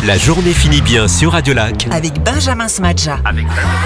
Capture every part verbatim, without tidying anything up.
La journée finit bien sur Radio Lac avec Benjamin Smadja. Avec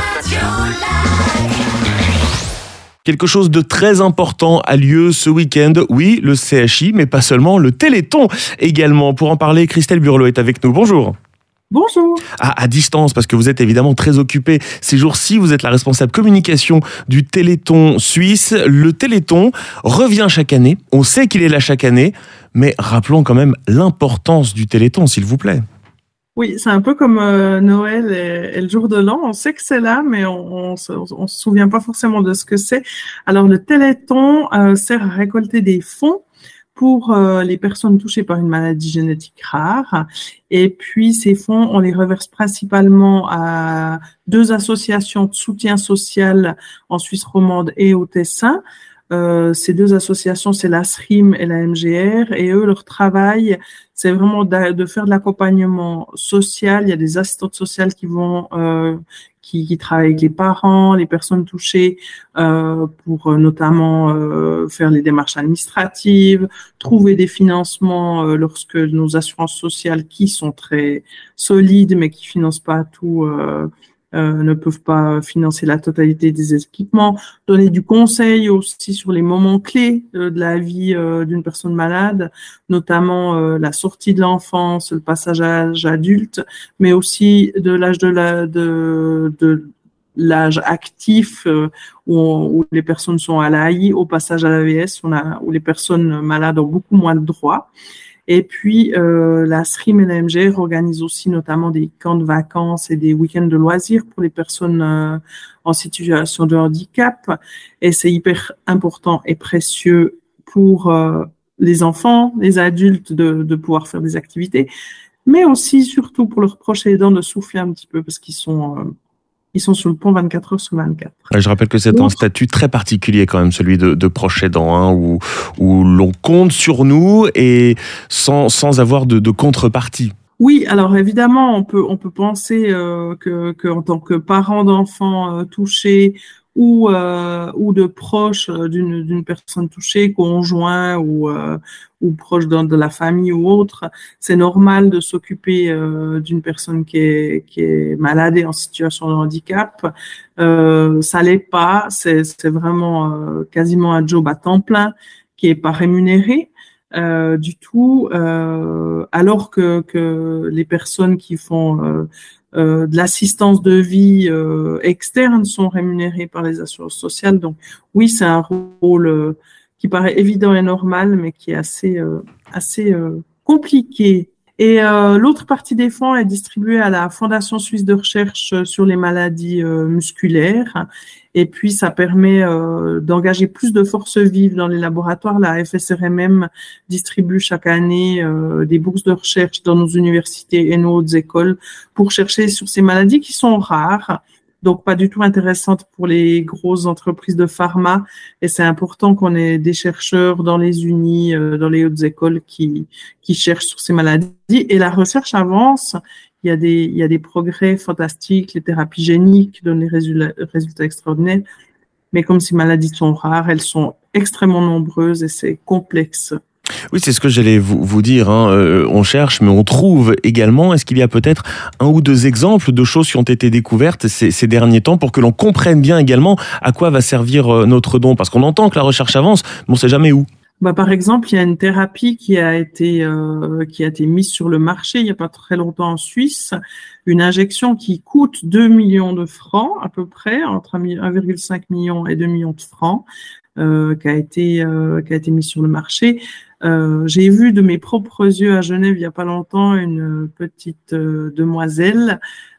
Quelque chose de très important a lieu ce week-end. Oui, le C H I, mais pas seulement, le Téléthon également. Pour en parler, Christelle Burlot est avec nous. Bonjour. Bonjour. À, à distance, parce que vous êtes évidemment très occupée ces jours-ci. Vous êtes la responsable communication du Téléthon suisse. Le Téléthon revient chaque année. On sait qu'il est là chaque année, mais rappelons quand même l'importance du Téléthon, s'il vous plaît. Oui, c'est un peu comme euh, Noël et, et le jour de l'an. On sait que c'est là, mais on, on, se, on se souvient pas forcément de ce que c'est. Alors, le Téléthon euh, sert à récolter des fonds pour euh, les personnes touchées par une maladie génétique rare. Et puis, ces fonds, on les reverse principalement à deux associations de soutien social en Suisse romande et au Tessin. Euh, ces deux associations, c'est la S R I M et la M G R, et eux, leur travail, c'est vraiment de, de faire de l'accompagnement social. Il y a des assistantes sociales qui vont, euh, qui, qui travaillent avec les parents, les personnes touchées, euh, pour euh, notamment euh, faire les démarches administratives, trouver des financements euh, lorsque nos assurances sociales, qui sont très solides mais qui financent pas tout, euh, Euh, ne peuvent pas financer la totalité des équipements, donner du conseil aussi sur les moments clés euh, de la vie euh, d'une personne malade, notamment euh, la sortie de l'enfance, le passage à l'âge adulte, mais aussi de l'âge de la de, de l'âge actif euh, où, on, où les personnes sont à l'A I, au passage à l'A V S, on a, où les personnes malades ont beaucoup moins de droits. Et puis, euh, la S R I M et la M G R organisent aussi notamment des camps de vacances et des week-ends de loisirs pour les personnes euh, en situation de handicap. Et c'est hyper important et précieux pour euh, les enfants, les adultes de, de pouvoir faire des activités, mais aussi, surtout pour leurs proches aidants, de souffler un petit peu parce qu'ils sont... Euh, Ils sont sur le pont vingt-quatre heures sur vingt-quatre. Je rappelle que c'est un statut très particulier quand même, celui de, de proche aidant, hein, où, où l'on compte sur nous et sans, sans avoir de, de contrepartie. Oui, alors évidemment, on peut, on peut penser euh, que, que en tant que parent d'enfants euh, touchés ou, euh, ou de proches d'une, d'une personne touchée, conjoint ou, euh, ou proche de, de la famille ou autre, c'est normal de s'occuper euh, d'une personne qui est, qui est malade et en situation de handicap. Euh, ça l'est pas, c'est, c'est vraiment euh, quasiment un job à temps plein qui est pas rémunéré. Euh, du tout, euh, alors que, que les personnes qui font euh, euh, de l'assistance de vie euh, externe sont rémunérées par les assurances sociales. Donc oui, c'est un rôle euh, qui paraît évident et normal, mais qui est assez, euh, assez euh, compliqué. Et euh, l'autre partie des fonds est distribuée à la Fondation suisse de recherche sur les maladies euh, musculaires. Et puis, ça permet euh, d'engager plus de forces vives dans les laboratoires. La F S R M M distribue chaque année euh, des bourses de recherche dans nos universités et nos hautes écoles pour chercher sur ces maladies qui sont rares, donc pas du tout intéressantes pour les grosses entreprises de pharma. Et c'est important qu'on ait des chercheurs dans les unis, euh, dans les hautes écoles qui, qui cherchent sur ces maladies. Et la recherche avance. Il y a des, il y a des progrès fantastiques, les thérapies géniques donnent des résultats, résultats extraordinaires. Mais comme ces maladies sont rares, elles sont extrêmement nombreuses et c'est complexe. Oui, c'est ce que j'allais vous, vous dire. Hein. Euh, on cherche, mais on trouve également. Est-ce qu'il y a peut-être un ou deux exemples de choses qui ont été découvertes ces, ces derniers temps pour que l'on comprenne bien également à quoi va servir notre don? Parce qu'on entend que la recherche avance, mais on ne sait jamais où. Bah, par exemple, il y a une thérapie qui a été euh, qui a été mise sur le marché il n'y a pas très longtemps en Suisse, une injection qui coûte deux millions de francs à peu près, entre un virgule cinq million et deux millions de francs, euh, qui a été euh, qui a été mise sur le marché. Euh, j'ai vu de mes propres yeux à Genève il n'y a pas longtemps une petite euh, demoiselle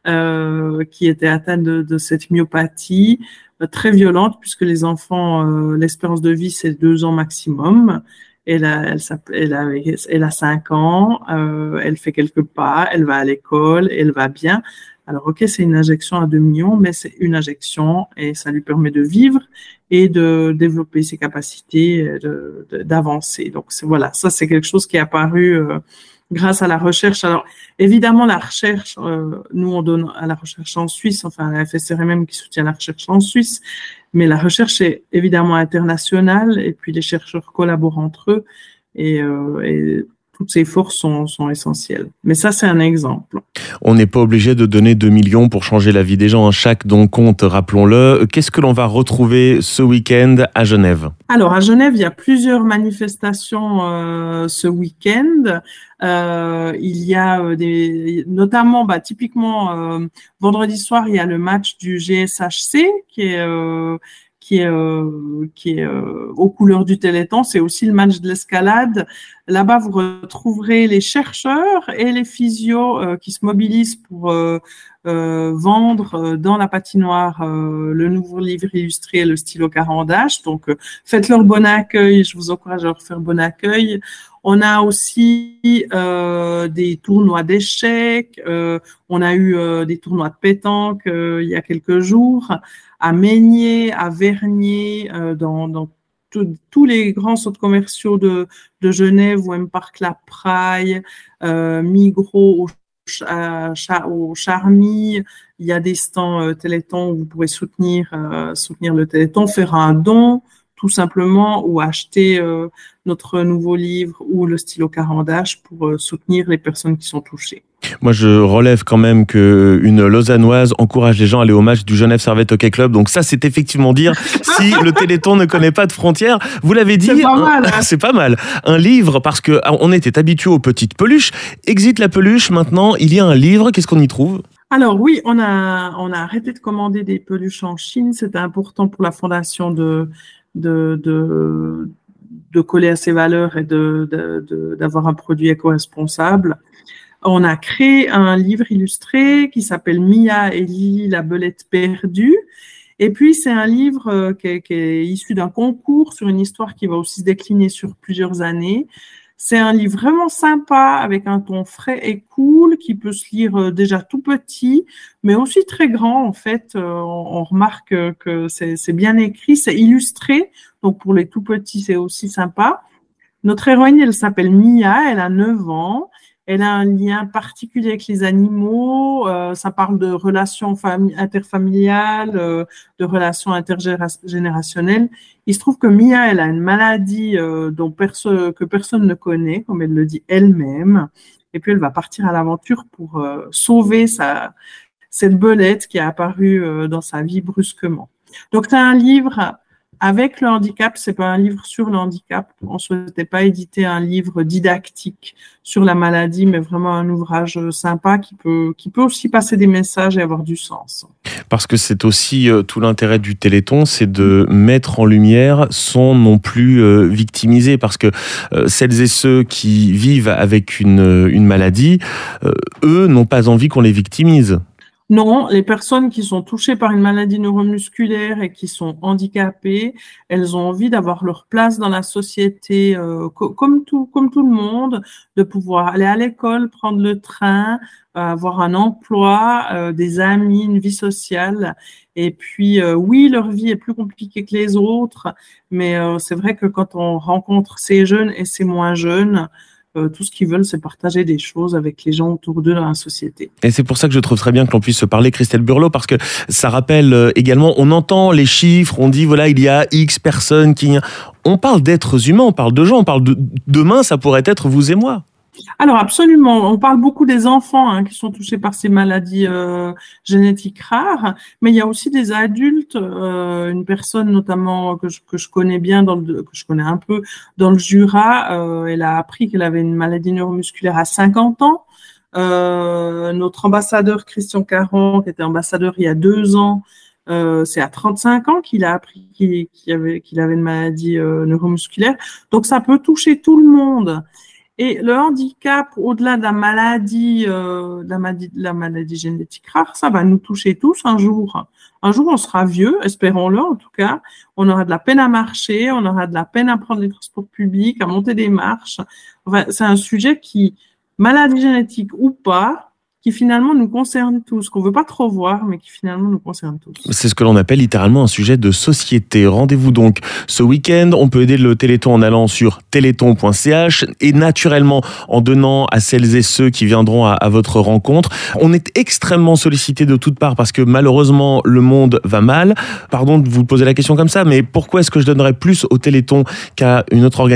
euh, qui était atteinte de, de cette myopathie très violente, puisque les enfants, euh, l'espérance de vie, c'est deux ans maximum. Elle a, elle, elle a, elle a cinq ans, euh, elle fait quelques pas, elle va à l'école, elle va bien. Alors, ok, c'est une injection à deux millions, mais c'est une injection et ça lui permet de vivre et de développer ses capacités, de, de, d'avancer. Donc, c'est, voilà, ça, c'est quelque chose qui est apparu euh, grâce à la recherche. Alors, évidemment, la recherche, euh, nous, on donne à la recherche en Suisse, enfin, la F S R M M qui soutient la recherche en Suisse, mais la recherche est évidemment internationale et puis les chercheurs collaborent entre eux et, euh, et toutes ces forces sont, sont essentielles. Mais ça, c'est un exemple. On n'est pas obligé de donner deux millions pour changer la vie des gens. Chaque don compte, rappelons-le. Qu'est-ce que l'on va retrouver ce week-end à Genève ? Alors, à Genève, il y a plusieurs manifestations euh, ce week-end. Euh, il y a des, notamment, bah, typiquement, euh, vendredi soir, il y a le match du G S H C qui est... Euh, qui est, euh, qui est euh, aux couleurs du Téléthon. C'est aussi le match de l'escalade. Là-bas, vous retrouverez les chercheurs et les physios euh, qui se mobilisent pour euh, euh, vendre euh, dans la patinoire euh, le nouveau livre illustré et le stylo Caran d'Ache. Donc, euh, faites leur bon accueil. Je vous encourage à leur faire bon accueil. On a aussi euh, des tournois d'échecs. Euh, on a eu euh, des tournois de pétanque euh, il y a quelques jours à Meigné, à Vernier, euh, dans, dans tout, tous les grands centres commerciaux de, de Genève, ou M Parc La Praille, euh, Migros, au, à, au Charmy. Il y a des stands euh, Téléthon où vous pourrez soutenir, euh, soutenir le Téléthon, faire un don, tout simplement, ou acheter euh, notre nouveau livre ou le stylo Caran d'Ache pour euh, soutenir les personnes qui sont touchées. Moi, je relève quand même qu'une Lausannoise encourage les gens à aller au match du Genève Servette Hockey Club. Donc ça, c'est effectivement dire si le Téléthon ne connaît pas de frontières. Vous l'avez dit, c'est pas, un, mal, hein. c'est pas mal. Un livre, parce que on était habitué aux petites peluches. Exit la peluche, maintenant, il y a un livre. Qu'est-ce qu'on y trouve ? Alors oui, on a, on a arrêté de commander des peluches en Chine. C'était important pour la fondation de... de, de de coller à ses valeurs et de, de, de, d'avoir un produit éco-responsable. On a créé un livre illustré qui s'appelle Mia et Lily, la belette perdue. Et puis, c'est un livre euh, qui, est, qui est issu d'un concours sur une histoire qui va aussi se décliner sur plusieurs années. C'est un livre vraiment sympa, avec un ton frais et cool, qui peut se lire euh, déjà tout petit, mais aussi très grand. En fait, euh, on, on remarque que c'est, c'est bien écrit, c'est illustré. Donc, pour les tout petits, c'est aussi sympa. Notre héroïne, elle s'appelle Mia, elle a neuf ans. Elle a un lien particulier avec les animaux. Euh, ça parle de relations fami- interfamiliales, euh, de relations intergénérationnelles. Il se trouve que Mia, elle a une maladie euh, dont perso- que personne ne connaît, comme elle le dit elle-même. Et puis, elle va partir à l'aventure pour euh, sauver sa, cette belette qui a apparu euh, dans sa vie brusquement. Donc, c'est un livre avec le handicap, c'est pas un livre sur le handicap. On souhaitait pas éditer un livre didactique sur la maladie, mais vraiment un ouvrage sympa qui peut, qui peut aussi passer des messages et avoir du sens. Parce que c'est aussi euh, tout l'intérêt du Téléthon, c'est de mettre en lumière sans non plus euh, victimiser. Parce que euh, celles et ceux qui vivent avec une, une maladie, euh, eux n'ont pas envie qu'on les victimise. Non, les personnes qui sont touchées par une maladie neuromusculaire et qui sont handicapées, elles ont envie d'avoir leur place dans la société, euh, co- comme tout, comme tout le monde, de pouvoir aller à l'école, prendre le train, euh, avoir un emploi, euh, des amis, une vie sociale. Et puis, euh, oui, leur vie est plus compliquée que les autres, mais euh, c'est vrai que quand on rencontre ces jeunes et ces moins jeunes, Euh, tout ce qu'ils veulent, c'est partager des choses avec les gens autour d'eux dans la société. Et c'est pour ça que je trouve très bien que l'on puisse se parler, Christelle Burlot, parce que ça rappelle également, on entend les chiffres, on dit, voilà, il y a X personnes qui... On parle d'êtres humains, on parle de gens, on parle de... Demain, ça pourrait être vous et moi. Alors absolument, on parle beaucoup des enfants hein, qui sont touchés par ces maladies euh, génétiques rares, mais il y a aussi des adultes, euh, une personne notamment que je, que je connais bien, dans le, que je connais un peu dans le Jura, euh, elle a appris qu'elle avait une maladie neuromusculaire à cinquante ans. Euh, notre ambassadeur Christian Caron, qui était ambassadeur il y a deux ans, Euh, c'est à trente-cinq ans qu'il a appris qu'il, qu'il, avait, qu'il avait une maladie euh, neuromusculaire. Donc ça peut toucher tout le monde. Et le handicap, au-delà de la maladie, euh, de la maladie, de la maladie génétique rare, ça va nous toucher tous un jour. Un jour, on sera vieux, espérons-le en tout cas. On aura de la peine à marcher, on aura de la peine à prendre les transports publics, à monter des marches. Enfin, c'est un sujet qui, maladie génétique ou pas, qui finalement nous concerne tous, qu'on ne veut pas trop voir, mais qui finalement nous concerne tous. C'est ce que l'on appelle littéralement un sujet de société. Rendez-vous donc ce week-end. On peut aider le Téléthon en allant sur téléthon point c h et naturellement en donnant à celles et ceux qui viendront à, à votre rencontre. On est extrêmement sollicité de toutes parts parce que malheureusement le monde va mal. Pardon de vous poser la question comme ça, mais pourquoi est-ce que je donnerais plus au Téléthon qu'à une autre organisation ?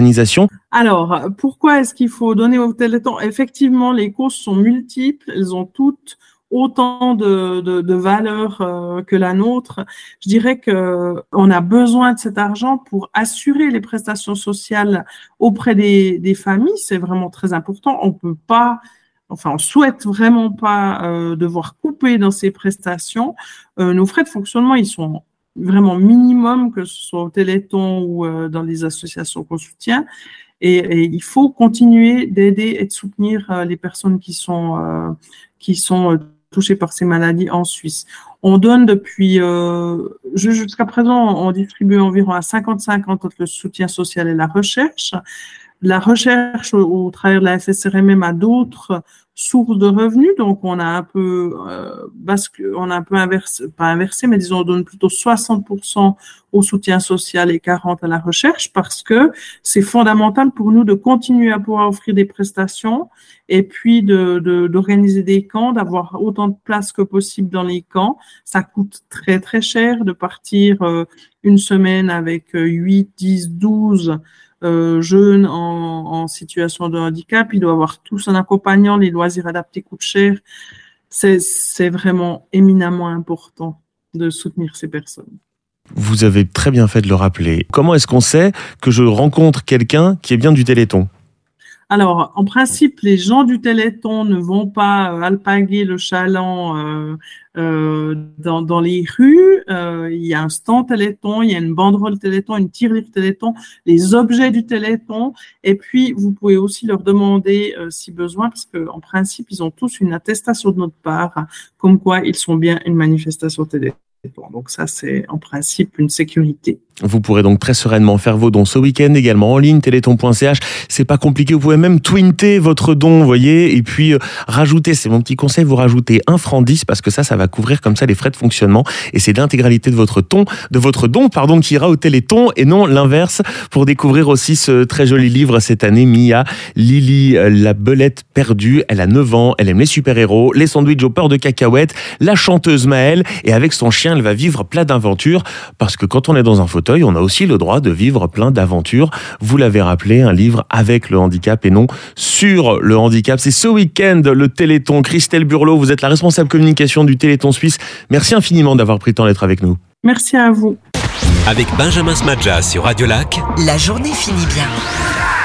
Alors, pourquoi est-ce qu'il faut donner au Téléthon? Effectivement, les causes sont multiples, elles ont toutes autant de, de, de valeur euh, que la nôtre. Je dirais que on a besoin de cet argent pour assurer les prestations sociales auprès des, des familles. C'est vraiment très important. On peut pas, enfin, on souhaite vraiment pas euh, devoir couper dans ces prestations. Euh, nos frais de fonctionnement, ils sont vraiment minimum, que ce soit au Téléthon ou euh, dans les associations qu'on soutient. Et, et il faut continuer d'aider et de soutenir euh, les personnes qui sont euh, qui sont euh, touchées par ces maladies en Suisse. On donne depuis euh, jusqu'à présent, on distribue environ à cinquante cinquante entre le soutien social et la recherche. La recherche au, au travers de la F S R M M a d'autres sources de revenus, donc on a un peu euh, bascule, on a un peu inversé, pas inversé, mais disons on donne plutôt soixante pour cent au soutien social et quarante pour cent à la recherche, parce que c'est fondamental pour nous de continuer à pouvoir offrir des prestations et puis de, de d'organiser des camps, d'avoir autant de places que possible dans les camps. Ça coûte très très cher de partir euh, une semaine avec huit, dix, douze Euh, jeunes en, en situation de handicap. Il doit avoir tous un accompagnant, les loisirs adaptés coûtent cher. C'est, c'est vraiment éminemment important de soutenir ces personnes. Vous avez très bien fait de le rappeler. Comment est-ce qu'on sait que je rencontre quelqu'un qui est bien du Téléthon ? Alors, en principe, les gens du Téléthon ne vont pas euh, alpaguer le chaland euh, euh, dans, dans les rues. Euh, il y a un stand Téléthon, il y a une banderole Téléthon, une tirelire Téléthon, les objets du Téléthon. Et puis, vous pouvez aussi leur demander euh, si besoin, parce qu'en principe, ils ont tous une attestation de notre part, comme quoi ils sont bien une manifestation Téléthon. Donc ça, c'est en principe une sécurité. Vous pourrez donc très sereinement faire vos dons ce week-end, également en ligne, téléthon point c h. C'est pas compliqué, vous pouvez même twinter votre don, vous voyez, et puis euh, rajouter, c'est mon petit conseil, vous rajoutez un franc dix, parce que ça, ça va couvrir comme ça les frais de fonctionnement, et c'est l'intégralité de votre ton, de votre don, pardon, qui ira au Téléthon, et non l'inverse, pour découvrir aussi ce très joli livre cette année, Mia, Lily, la belette perdue. Elle a neuf ans, elle aime les super-héros, les sandwichs au beurre de cacahuètes, la chanteuse Maëlle, et avec son chien, elle va vivre plein d'aventures, parce que quand on est dans un fauteuil, on a aussi le droit de vivre plein d'aventures. Vous l'avez rappelé, un livre avec le handicap et non sur le handicap. C'est ce week-end le Téléthon. Christelle Burlot, vous êtes la responsable communication du Téléthon Suisse. Merci infiniment d'avoir pris le temps d'être avec nous. Merci à vous. Avec Benjamin Smadja sur Radio Lac. La journée finit bien.